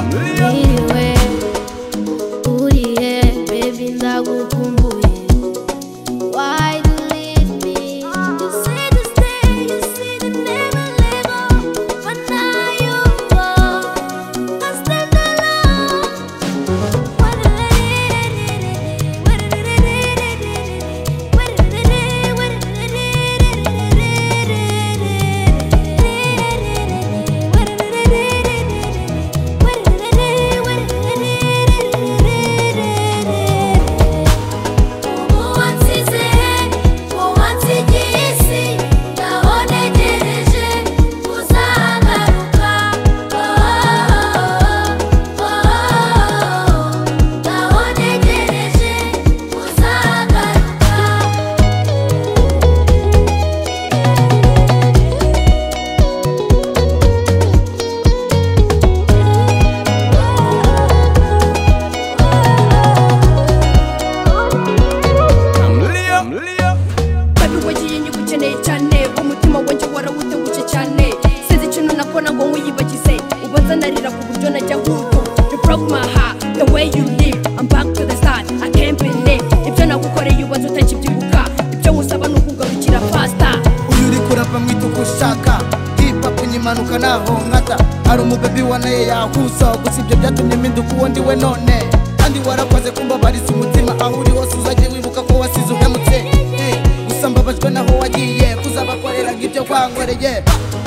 Mwiriwe urihe baby ndagukumbuye. Why you leave me? You say to stay, you say to never let go, but now you go. I stand alone. Narira ku buryo najya nguko. You broke my heart, the way you live. I'm back to the start, I can't believe. Ibyo nagukoreye ubanza utakibyibuka. Ibyo ngusaba nukugarukira faster. Uyu uri kurapa mwita uko ushaka. Hip hop nyimanuka naho nkata. Hari umubebi wanaye yahusa. Gusa ibyo byatumye mpinduka uwo ndiwe none. Kandi warakoze kumbabariza umutima. Aho uri hose uzajye wibuka ko wasize uhemutse. Gusa mbabajwe naho wagiye. Kuzabakorera nk'ibyo wankoreye.